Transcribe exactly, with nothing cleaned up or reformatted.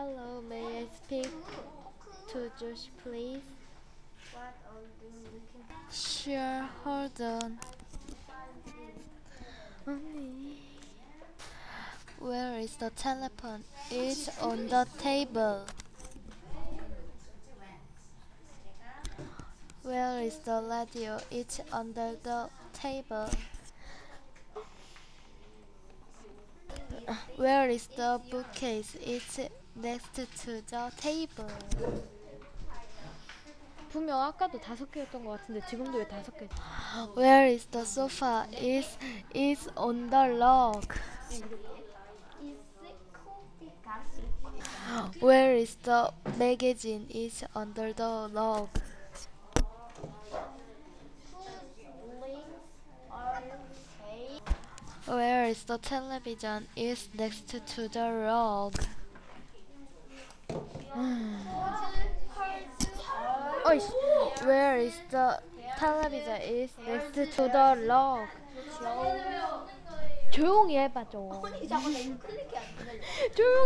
Hello, may I speak to Josh, please? What are you looking for? Sure, hold on. Honey. Where is the telephone? It's on the table. Where is the radio? It's under the table. Where is the bookcase? It's next to the table. 분명 아까도 다섯 개였던 것 같은데 지금도 왜 다섯 개? Where is the sofa? It's, it's on the log. Is it coffee cup? Where is the magazine? It's under the log. Whose links are safe? Where is the television? It's next to the log. 어이씨. Where is the television? It's next to the log. 조용히 해봐 좀. 아니 잠깐 나 이거 클릭이 안 되네. 조용.